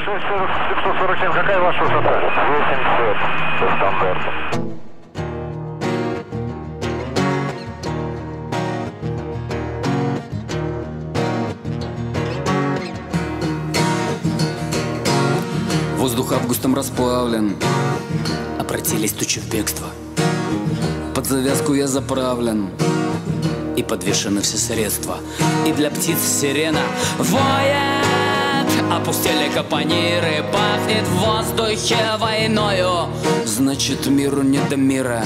747, какая ваша высота? 800 по стандарту. Воздух августом расплавлен, обратились тучи в бегство. Под завязку я заправлен, и подвешены все средства. И для птиц сирена воет, опустили капониры, пахнет в воздухе войною. Значит, миру не до мира,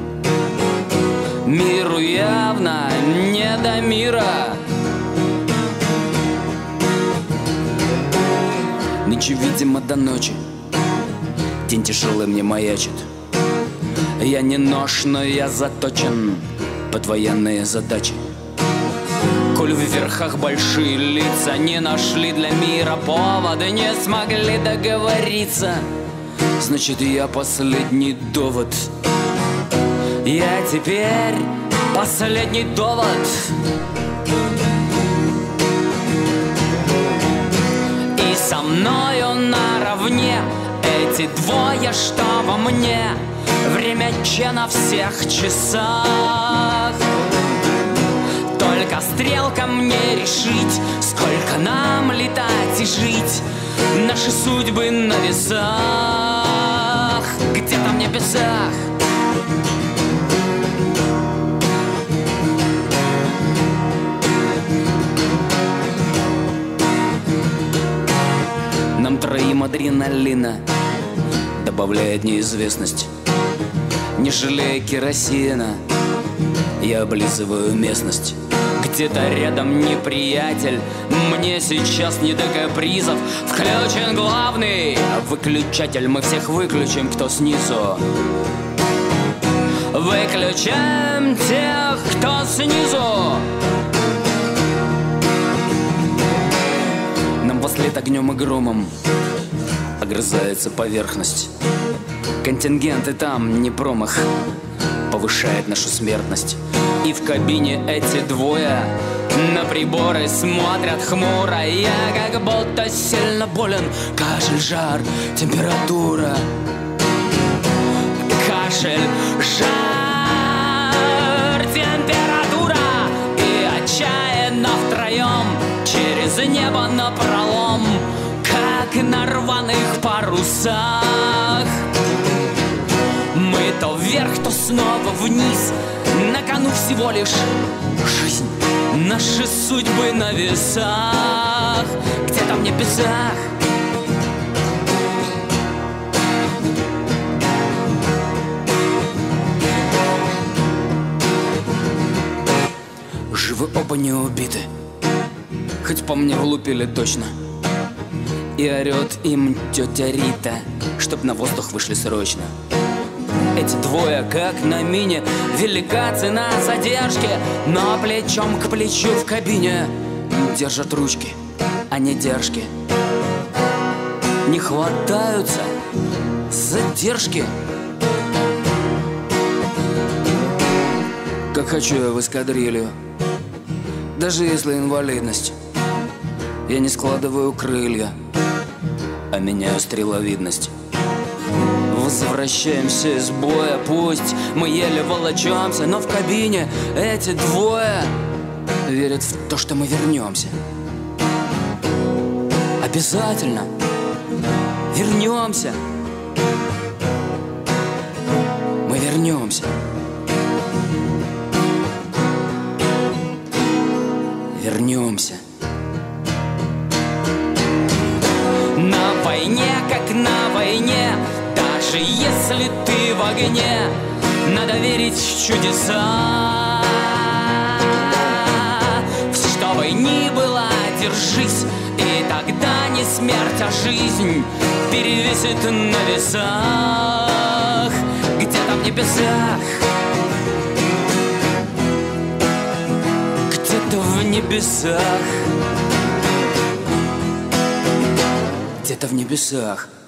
миру явно не до мира. Нынче, видимо, до ночи день тяжелый мне маячит. Я не нож, но я заточен под военные задачи. Коль в верхах большие лица не нашли для мира повода, не смогли договориться, значит, я последний довод. Я теперь последний довод. И со мною наравне эти двое, что во мне. Время че на всех часах. Только стрелка мне решить, сколько нам летать и жить. Наши судьбы на весах, где-то в небесах. Нам троим адреналина добавляет неизвестность. Не жалея керосина, я облизываю местность. Где-то рядом неприятель, мне сейчас не до капризов. Включен главный выключатель, мы всех выключим, кто снизу. Выключаем тех, кто снизу. Нам вослед огнем и громом огрызается поверхность. Контингенты там не промах, повышает нашу смертность. И в кабине эти двое на приборы смотрят хмуро. Я как будто сильно болен, кашель, жар, температура. Кашель, жар, температура. И отчаянно втроем через небо напролом, как на рваных парусах. Мы то вверх, то снова вниз. На кону всего лишь жизнь. Наши судьбы на весах, где-то в небесах. Живы оба не убиты, хоть по мне влупили точно. И орет им тетя Рита, чтоб на воздух вышли срочно. Эти двое, как на мине, велика цена задержки, но плечом к плечу в кабине держат ручки, а не держки. Не хватаются задержки. Как хочу я в эскадрилью, даже если инвалидность. Я не складываю крылья, а меняю стреловидность. Возвращаемся из боя, пусть мы еле волочемся, но в кабине эти двое верят в то, что мы вернемся. Обязательно вернемся. Мы вернемся. Вернемся. На войне, как на войне, даже если ты в огне, надо верить в чудеса. Что бы ни было, держись, и тогда не смерть, а жизнь перевесит на весах, где-то в небесах. Где-то в небесах. Где-то в небесах.